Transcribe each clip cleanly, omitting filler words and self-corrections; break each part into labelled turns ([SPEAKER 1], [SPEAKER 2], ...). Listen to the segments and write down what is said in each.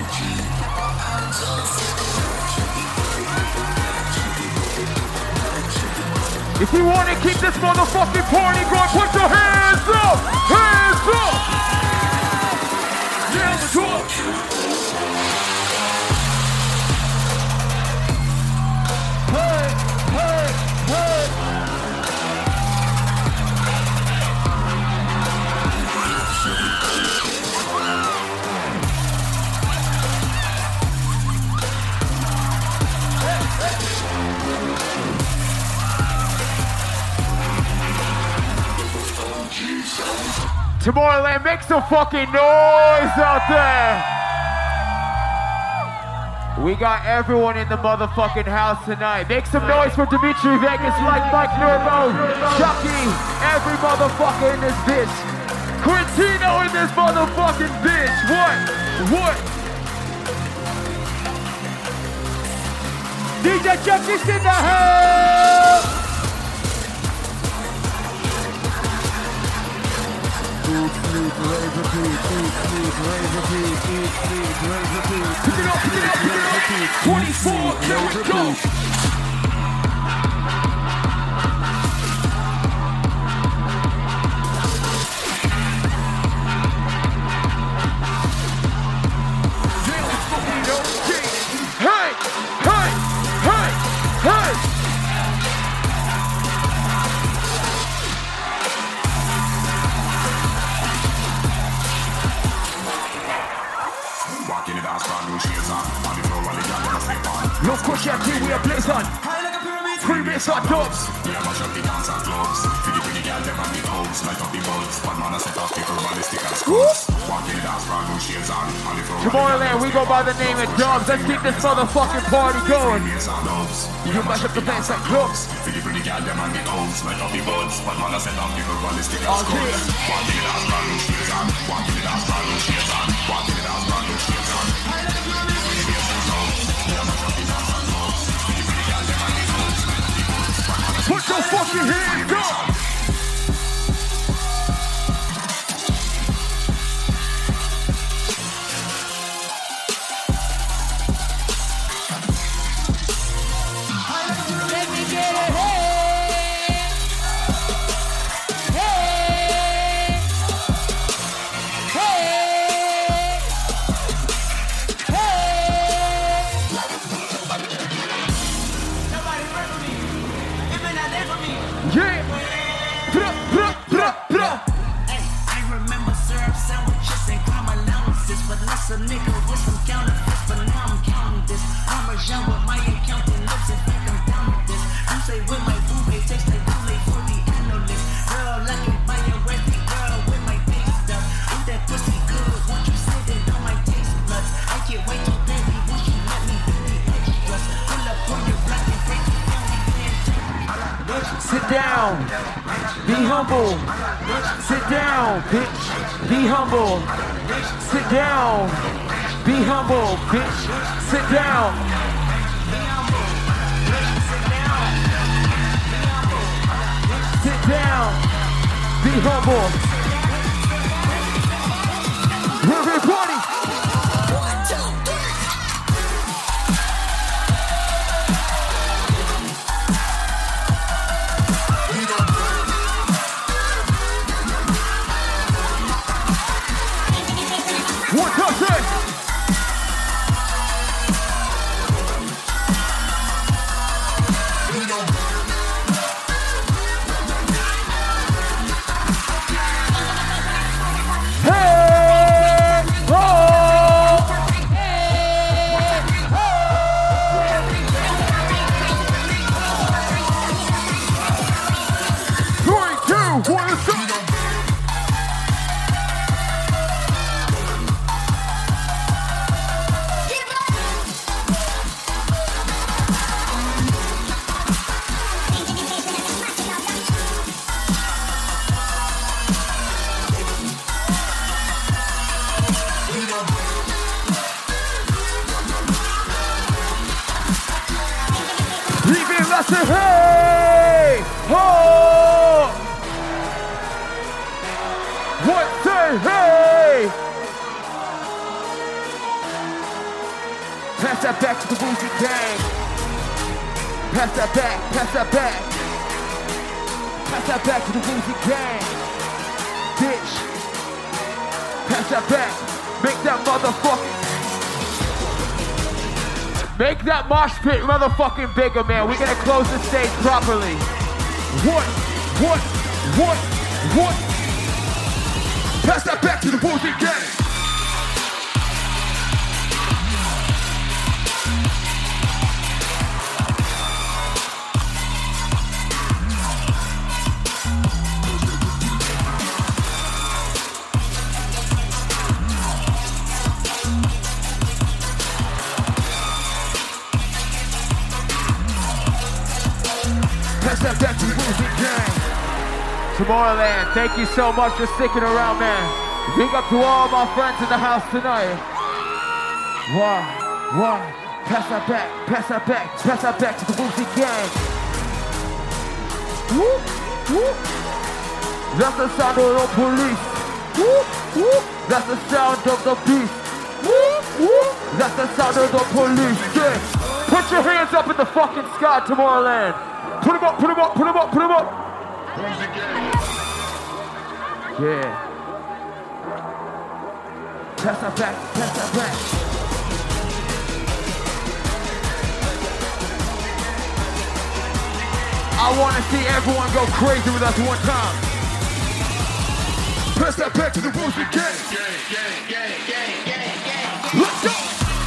[SPEAKER 1] If you want to keep this motherfucking party going, put your hands up! Hands up! Hands up! Hey, hey, hey! Tomorrowland, make some fucking noise out there! We got everyone in the motherfucking house tonight. Make some noise for Dimitri Vegas, like Mike Nervo, Chucky, every motherfucker in this bitch. Quintino in this motherfucking bitch. What? DJ Chucky's in the house! Pick it up, 24 karat gold. Hey! No push out till we are blaze on. Previous hot dogs. We are much of the dance and clubs. Pretty girl, them on the hopes. Light up the bulbs. One man a set off people ballistic and scopes. Walking the dance, brand new shades on. Tomorrowland, we go by the name of Dubs. Let's keep this motherfucking party going. You mash up the bands like clubs. Pretty girl, them on the hopes. Light up the bulbs. One man a set off people ballistic and scopes. Walking the dance, brand new shades on. Walking the dance, brand new shades on. Walking the dance, brand new shades on. Put your fucking hands up! Let me get it, hey! Hey! Hey! Hey! Nobody pray for me. If they're not there for me. Yeah! Hey, I remember syrup sandwiches and crime allowances, but less a nigga with some counterfeits, but now I'm counting this. Parmesan with my accountant lips and think I'm down with this. You say with my boo, it takes like too late for the analyst. Girl, like it by your wealthy girl with my big stuff. Ooh, that pussy good, once you sit it on my taste buds. I get way too busy once you let me do the extras. Pull up on your block and break it down, we can't take. Sit down, be humble. Sit down, bitch, be humble. Sit down, be humble, bitch. Sit down. Sit down, be humble. Everybody. 1, 2, 3. What does it? Hey! Oh! Hey! Oh! 3, 2, 1, let's go! I say, hey, ho! What say, hey?
[SPEAKER 2] Pass that back to the Woozy Gang. Pass that back, pass that back. Pass that back to the Woozy Gang. Bitch. Pass that back. Make that motherfucking... Make that mosh pit motherfucking bigger, man. We're gonna close the stage properly. What? Pass that back to the Woozy Gang. Pass that back to the Woozy Gang. Tomorrowland, thank you so much for sticking around, man. Big up to all my friends in the house tonight. One. Pass that back to the Woozy Gang. Whoop, whoop. That's the sound of the police. Whoop, whoop. That's the sound of the beast. Whoop, whoop. That's the sound of the police. Yeah. Put your hands up in the fucking sky, Tomorrowland. Put them up. Yeah. Pass that back. I want to see everyone go crazy with us one time. Pass that back to the Woozy Gang. Let's go.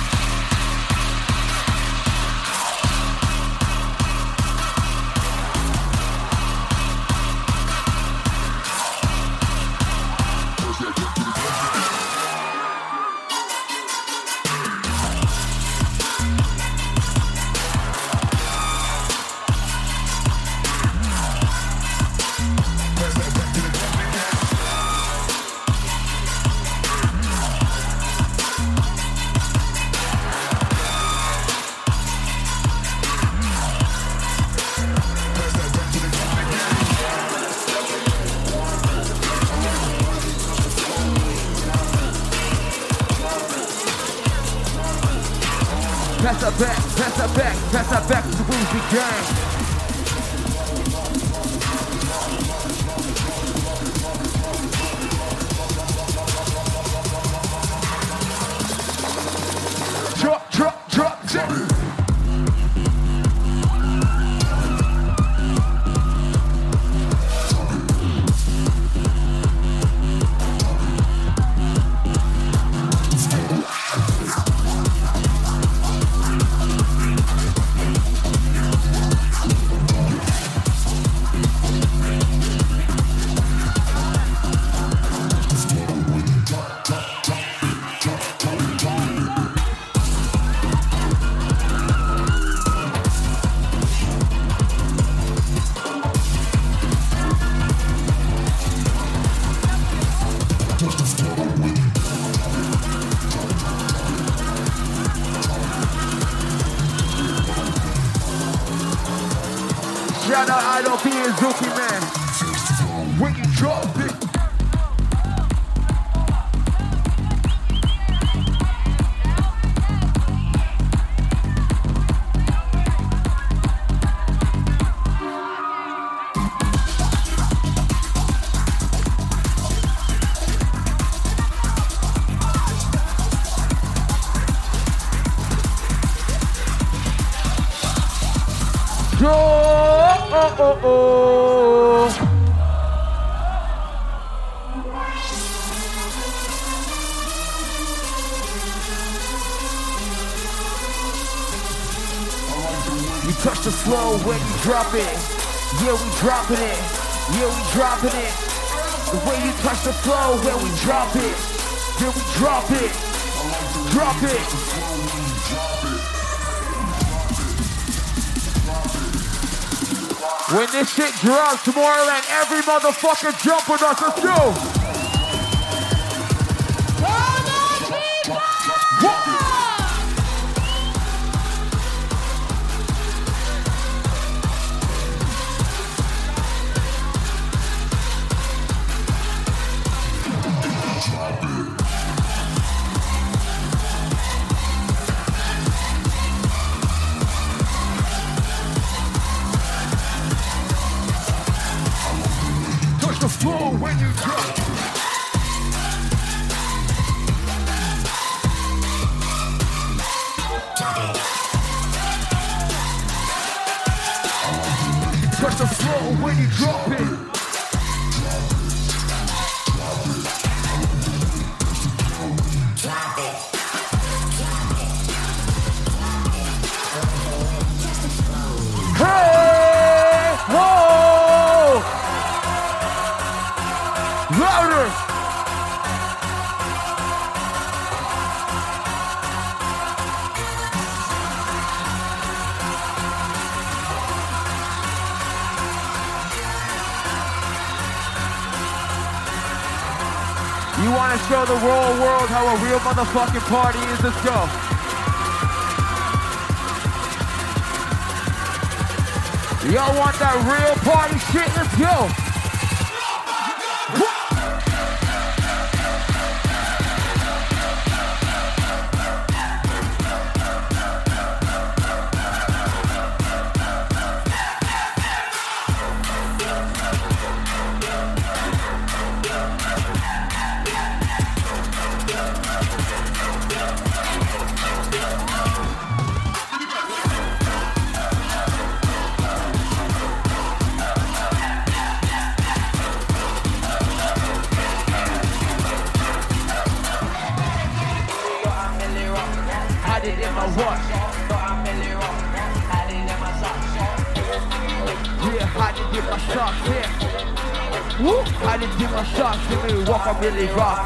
[SPEAKER 2] Pass that back to the Woozy Gang. Drop, jump. Shout out Idol B and Zuki, man. When you drop it. We touch the flow when you drop it. Yeah, we dropping it. Yeah, we dropping it. The way you touch the flow when we drop it. Yeah, we drop it. Drop it. When this shit drops, Tomorrowland, every motherfucker jump with us. Let's go. floor when you drop. Touch the floor when you drop it. Hey! Whoa! Louder! You want to show the world how a real motherfucking party is? Let's go. Y'all want that real party shit? Let's go. I didn't get my shots, give me walk, I really rock.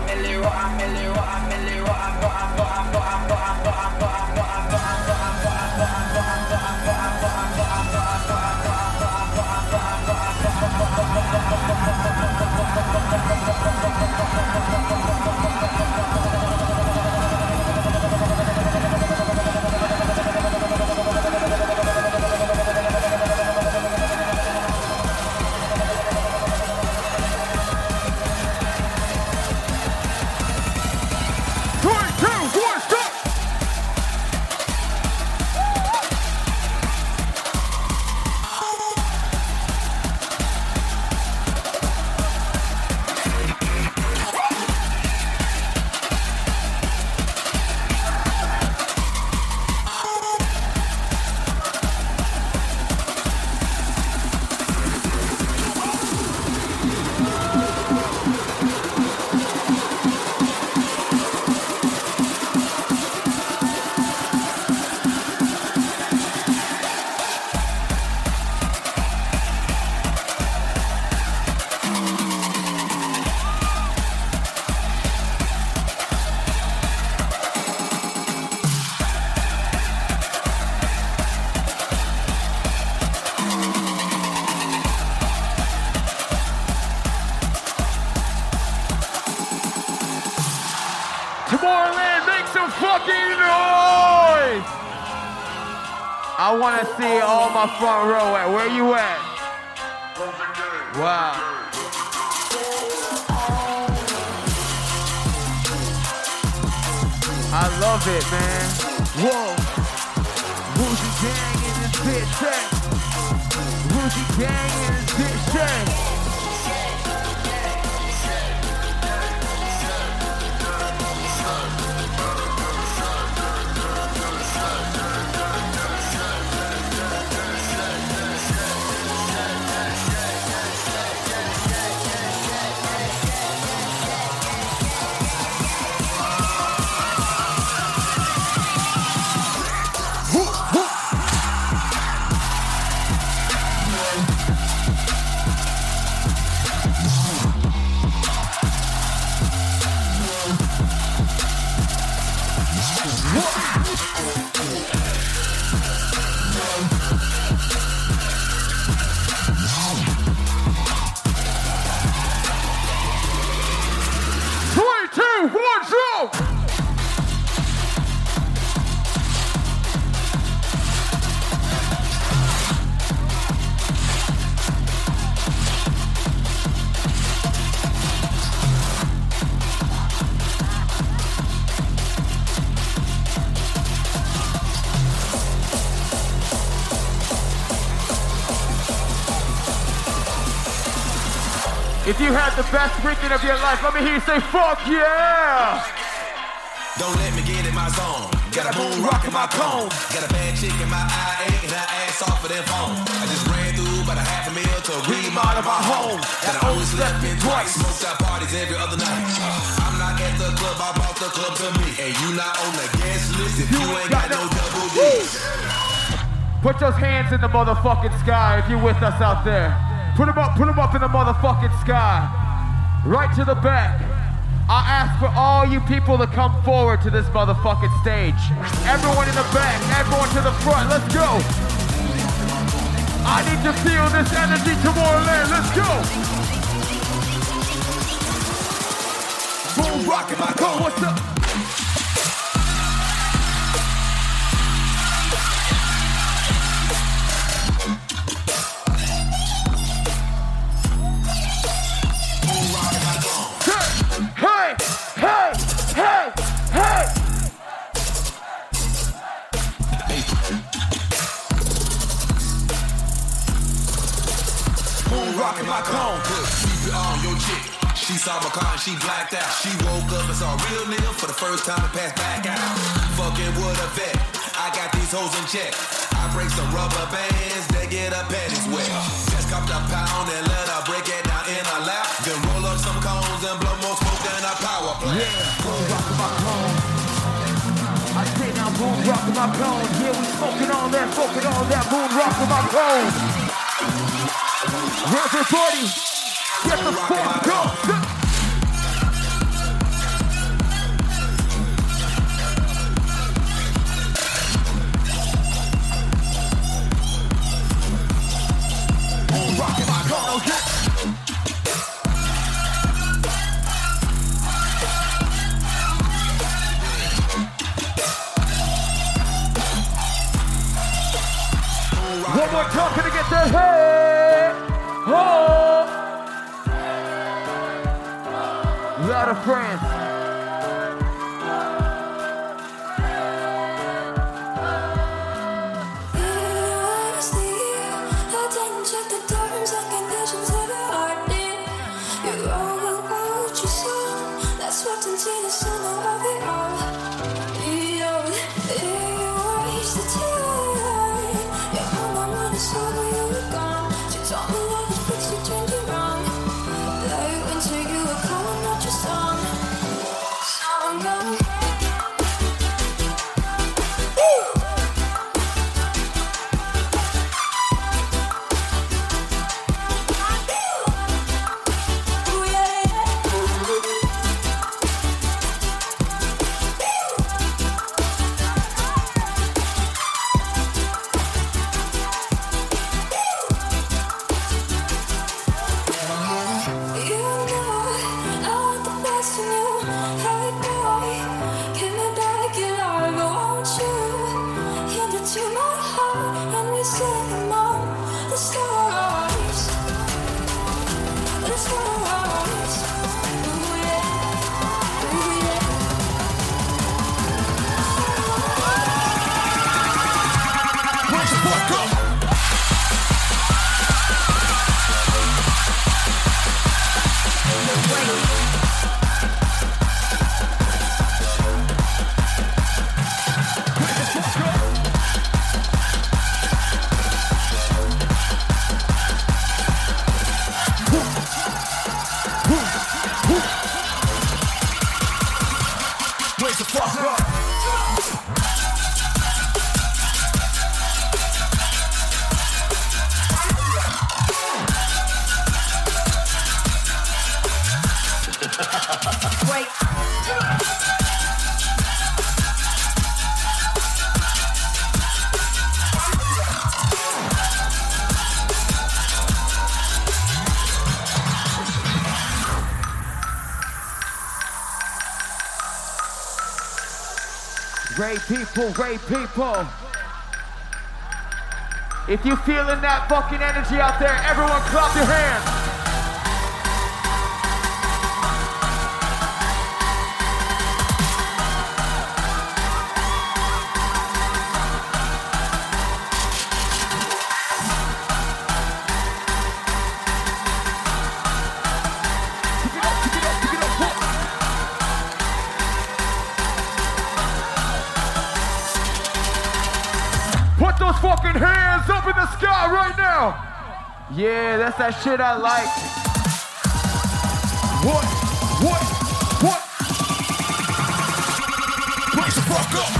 [SPEAKER 2] Tomorrowland, make some fucking noise! I want to see all my front row at. Where you at? Wow. I love it, man. Whoa. Woozy gang in this bitch, hey. Woozy gang in this bitch, hey. If you had the best weekend of your life, let me hear you say, fuck yeah!
[SPEAKER 3] Don't let me get in my zone. Got a moon rock in my cone. Got a bad chick in my eye, and her ass off of that phone. I just ran through about $500,000 to remodel my home. And I only slept in twice. Smoked out parties every other night. I'm not at the club, I brought the club to me. And you not on the guest list if you ain't got no double D's.
[SPEAKER 2] Put those hands in the motherfucking sky if you're with us out there. Put them up in the motherfucking sky. Right to the back. I ask for all you people to come forward to this motherfucking stage. Everyone in the back, everyone to the front, let's go. I need to feel this energy Tomorrowland, let's go.
[SPEAKER 3] Boom, rockin' my cone.
[SPEAKER 2] What's up? Hey, hey, hey, hey!
[SPEAKER 3] Moon rockin' my cone. Keep it on your chick. She saw my car and she blacked out. She woke up and saw a real nigga for the first time and passed back out. Fucking with a vet. I got these hoes in check. I break some rubber bands, they get her panties wet. Just copped a pound and let her break it down in her lap. Then roll up some cones and blow more smoke than a power plant.
[SPEAKER 2] Yeah, moon rockin' my cone. I say now moon rockin' my cone. Yeah, we smoking on that moon rockin' my cone. Everybody, get the fuck up.
[SPEAKER 3] Rockin' my cone.
[SPEAKER 2] One more time, can I get the hey, ho? Lot of friends. Great people. If you feeling that fucking energy out there, everyone clap your hands. out right now. Yeah, that's that shit I like. What?
[SPEAKER 3] Raise the fuck up.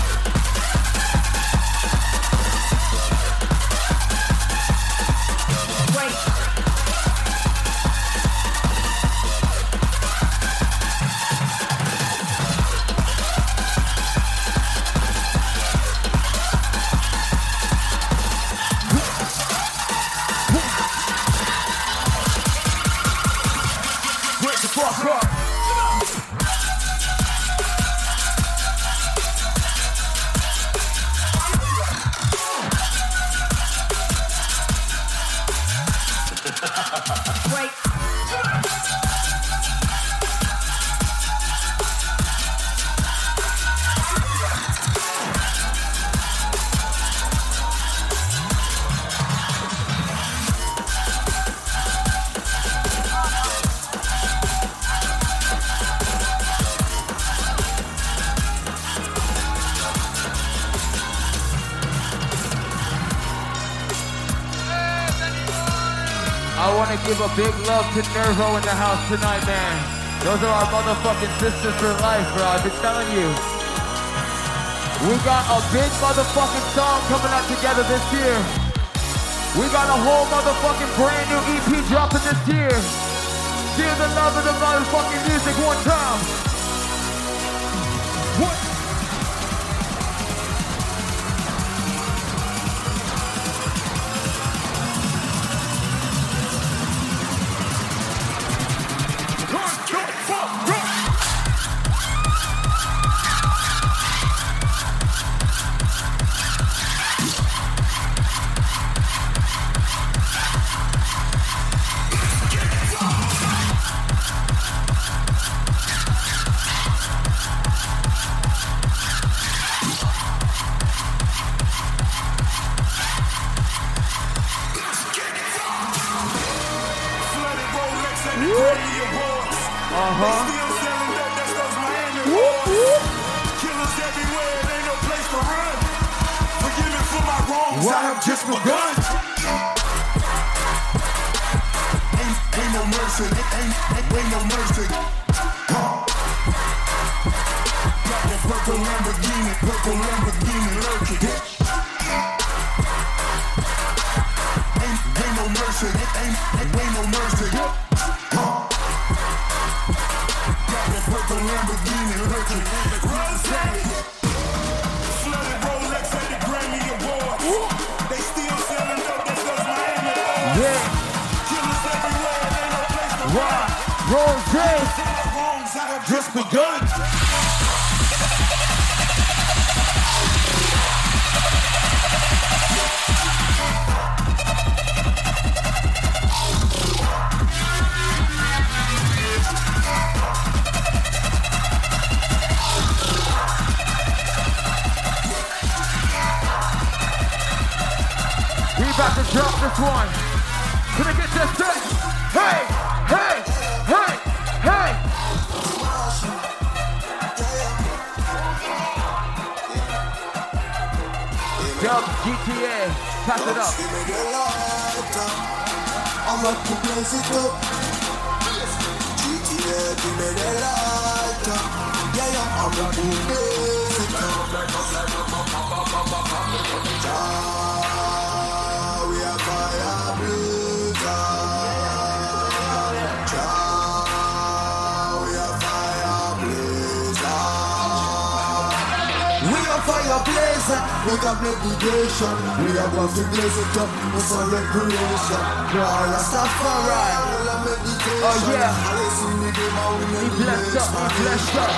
[SPEAKER 2] Give a big love to Nervo in the house tonight, man. Those are our motherfucking sisters for life, bro. I've been telling you. We got a big motherfucking song coming out together this year. We got a whole motherfucking brand new EP dropping this year. Feel the love of the motherfucking music one time. What?
[SPEAKER 4] We got meditation, we are going to blaze it up with some recreation. Rastafari,
[SPEAKER 2] oh yeah, he blessed up, he blessed up.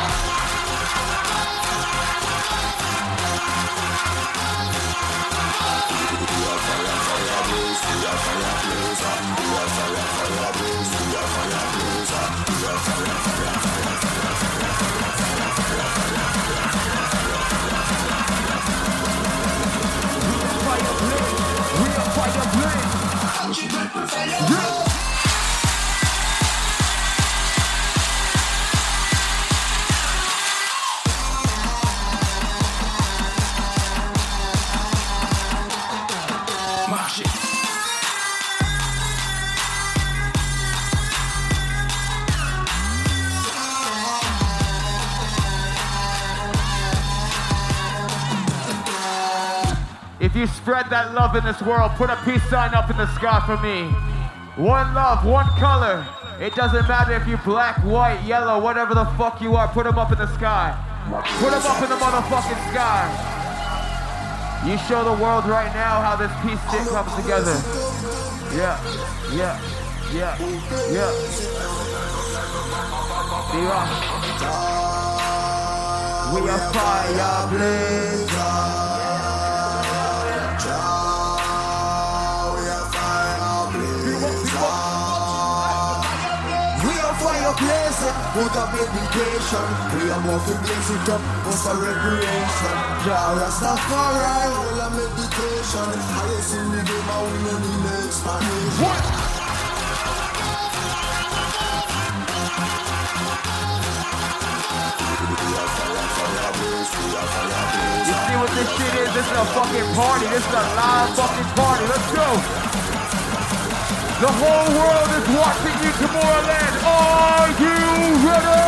[SPEAKER 2] you spread that love in this world, put a peace sign up in the sky for me. One love, one color. It doesn't matter if you're black, white, yellow, whatever the fuck you are, put them up in the sky. Put them up in the motherfucking sky. You show the world right now how this peace shit comes together. Yeah, yeah, yeah, yeah. We are fire blaze.
[SPEAKER 4] Put up education, we are more to blaze it up, what's a recreation? Jah Rastafari, all a meditation. Highest in the game, and we don't need no explanation. What?
[SPEAKER 2] You see what this shit is? This is a fucking party. This is a live fucking party. Let's go. The whole world is watching you, Tomorrowland. Are you ready?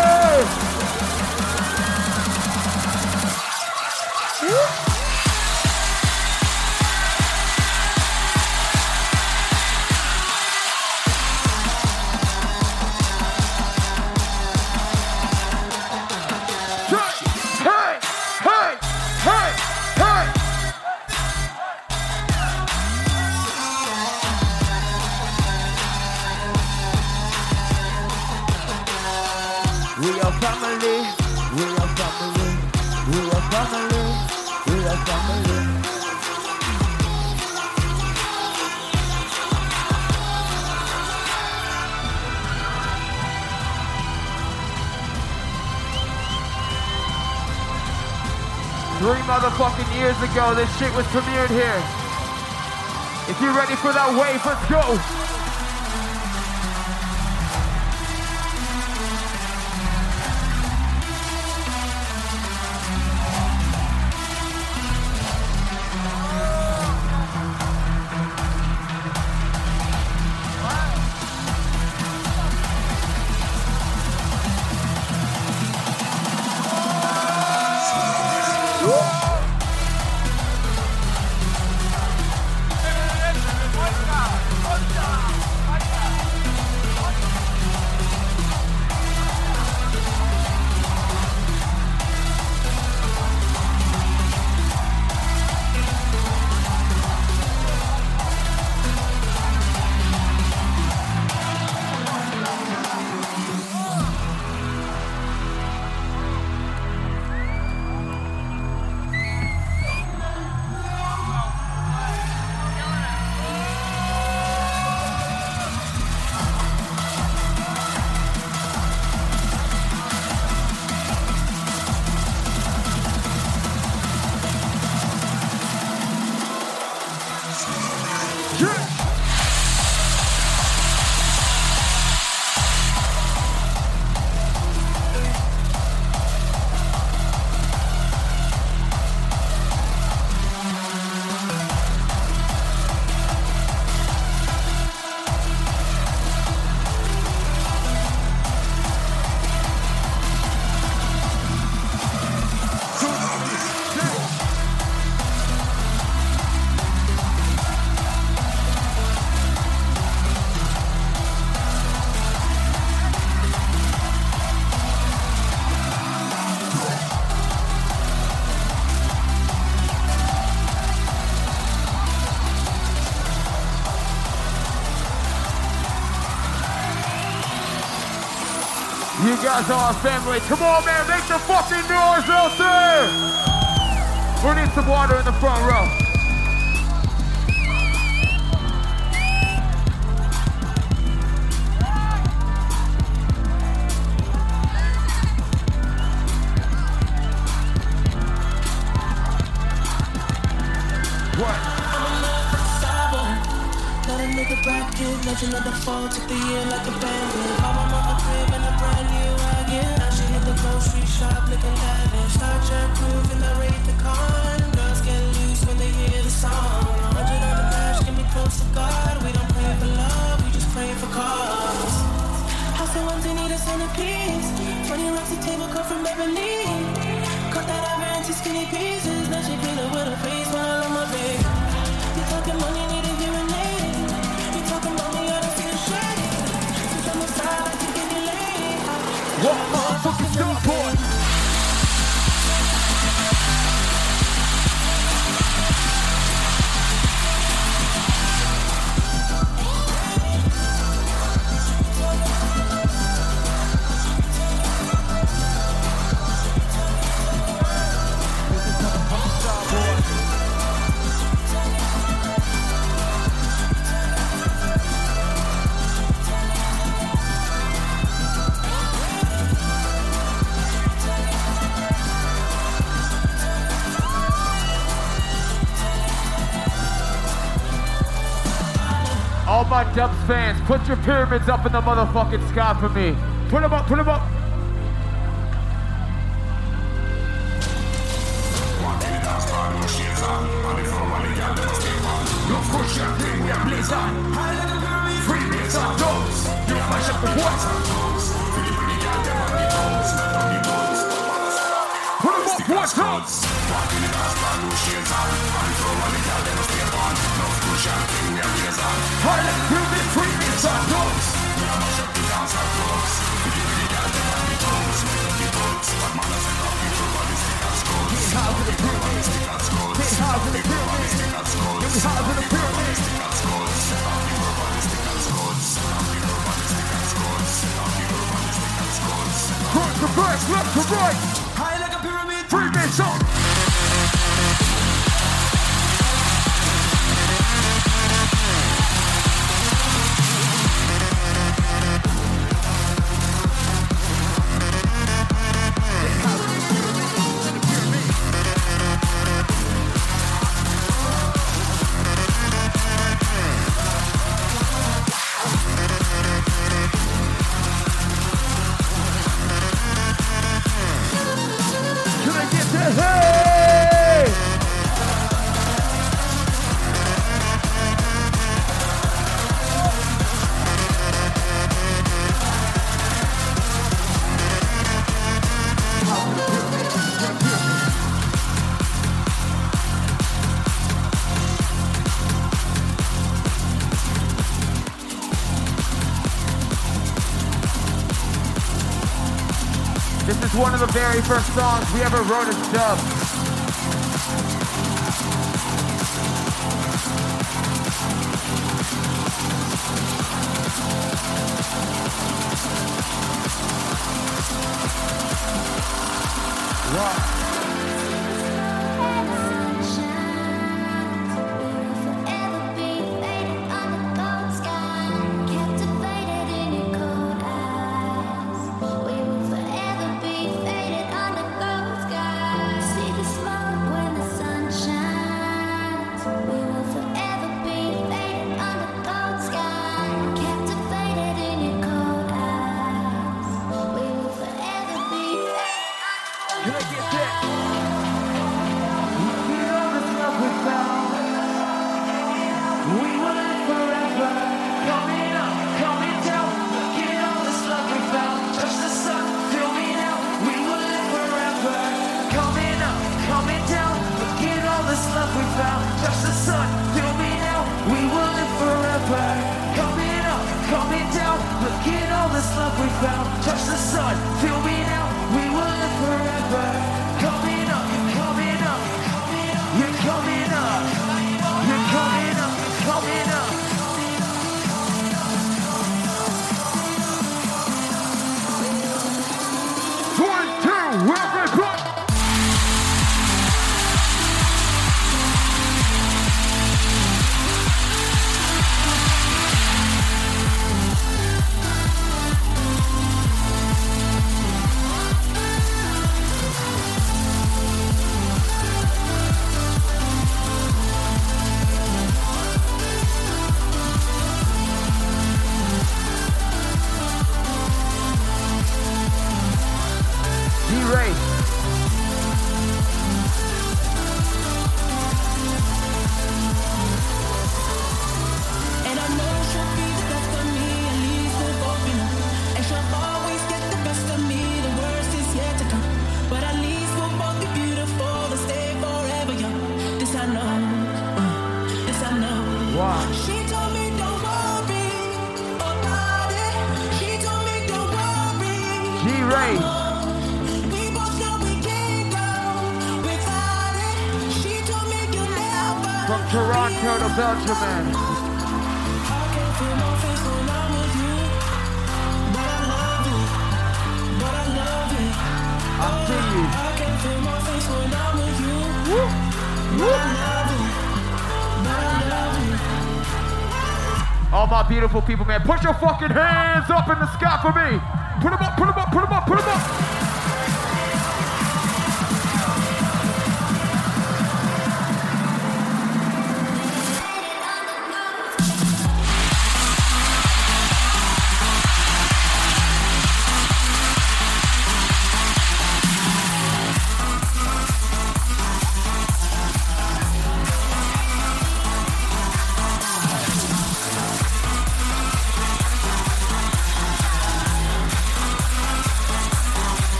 [SPEAKER 2] Hey, hey, hey, hey. We are family, we are family, we are family, we are family. 3 motherfucking years ago, this shit was premiered here. If you're ready for that wave, let's go. You guys are our family. Come on, man, make the fucking noise out there. We need some water in the front row.
[SPEAKER 5] Legend of the fall, took the year like a bandit. Mama on a crib and a brand new wagon. Now she hit the grocery shop looking lavish. Star Trek groove and I rate the con. Girls get loose when they hear the song. 100 on the dash, get me close to God. We don't pray for love, we just pray for cause. House so empty, need a centerpiece. 20 rocks a table cut from Beverly. Cut that ivory into skinny pieces. Now she feel it with her face while I'm on my face.
[SPEAKER 2] What motherfucking start, boy? All my Dubs fans, put your pyramids up in the motherfucking sky for me. Put them up, put them up. Front to back, left to right. High like a pyramid. Freemason. This is one of the very first songs we ever wrote as Dub. Wow. Can I get that? Ray.
[SPEAKER 5] We both know we can't go without it. She told me you never.
[SPEAKER 2] From Toronto to Belgium, man.
[SPEAKER 5] I can't feel my face when I'm with you, but I love you, but I love you.
[SPEAKER 2] I see you.
[SPEAKER 5] I can't feel my face when I'm with you,
[SPEAKER 2] Woo.
[SPEAKER 5] but I love you, but I love you.
[SPEAKER 2] All my beautiful people, man, put your fucking hands up in the sky for me. Put them up, put them up, put them up, put them up.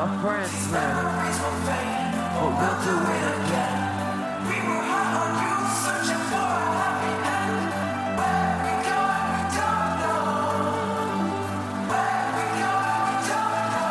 [SPEAKER 2] our friends, man. But we'll do it again.
[SPEAKER 5] We were hot on you, searching for a happy end. Where we go, we don't know. Where we go, we don't know.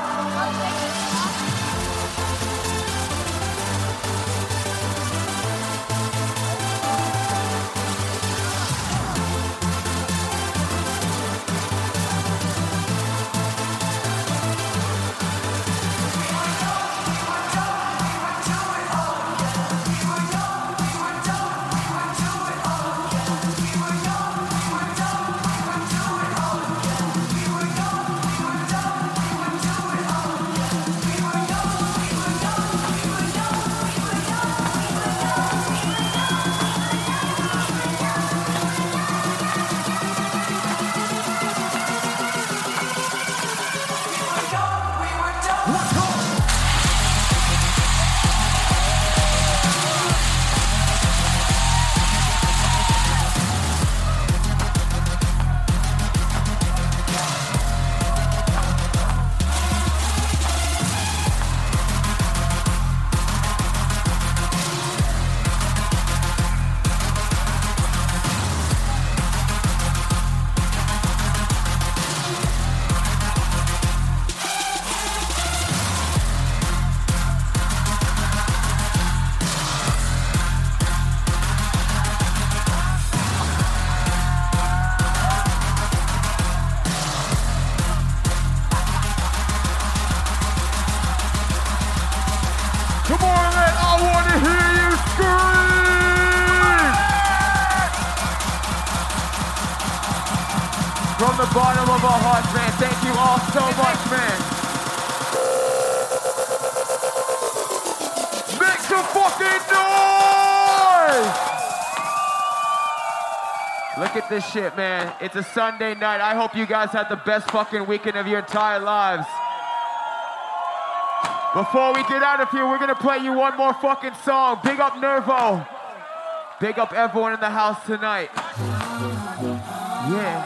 [SPEAKER 2] Tomorrowland, I want to hear you scream! From the bottom of our hearts, man, thank you all so much, man. Make some fucking noise! Look at this shit, man. It's a Sunday night. I hope you guys had the best fucking weekend of your entire lives. Before we get out of here, we're gonna play you one more fucking song. Big up Nervo. Big up everyone in the house tonight. Yeah.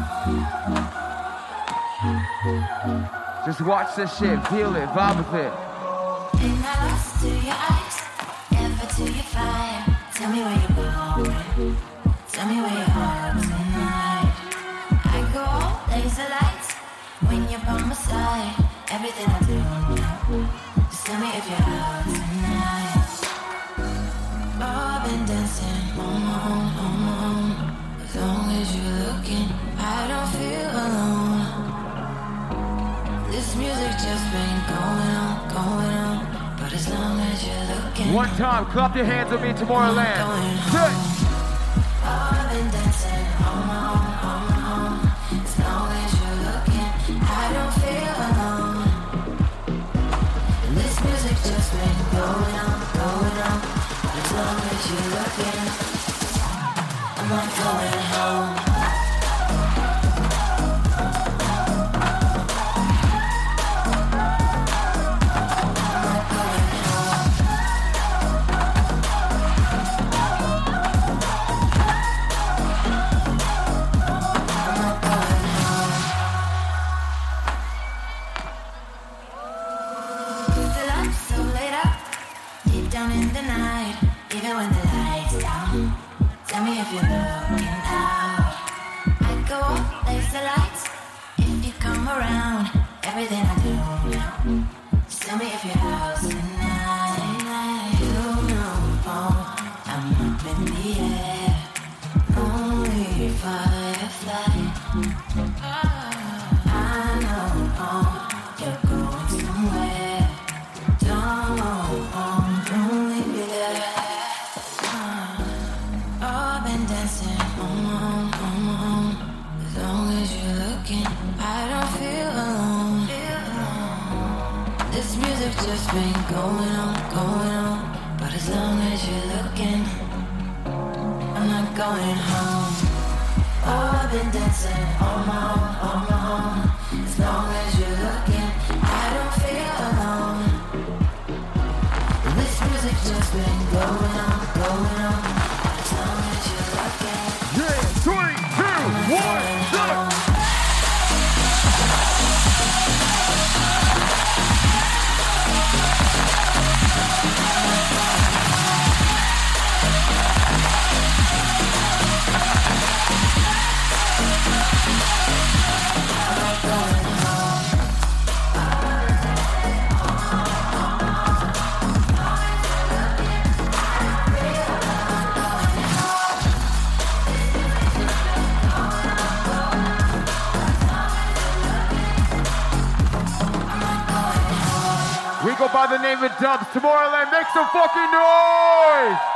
[SPEAKER 2] Just watch this shit, feel it, vibe with it.
[SPEAKER 6] Ain't I lost to your eyes, ever to your fire. Tell me where you're going, tell me where you're going tonight. I go all laser lights when you're by my side. Everything I do, just tell me if you're out tonight. Oh, I've been dancing on my own. As long as you're looking, I don't feel alone. This music just been going on. But as long as you're looking,
[SPEAKER 2] one time, clap your hands with me, Tomorrowland.
[SPEAKER 6] Oh, I've been dancing on my own. As long as you're looking, I don't feel alone. This music just been going on. As long as you're looking, I'm not going home. Even when the lights down, tell me if you're looking out. I go off, laser lights. If you come around, everything I do, just tell me if you're out tonight. You know, I'm up in the air, only firefly. I know, you're going somewhere. Don't leave me there. I've been dancing on my own. As long as you're looking, I don't feel alone. This music just been going on. But as long as you're looking, I'm not going home. Oh, I've been dancing on my own. As long as you're looking, I don't feel alone. This music just been going on. As long as you're looking,
[SPEAKER 2] Yeah, 3, 2, 1, 6. go by the name of Dubs. Tomorrowland, make some fucking noise!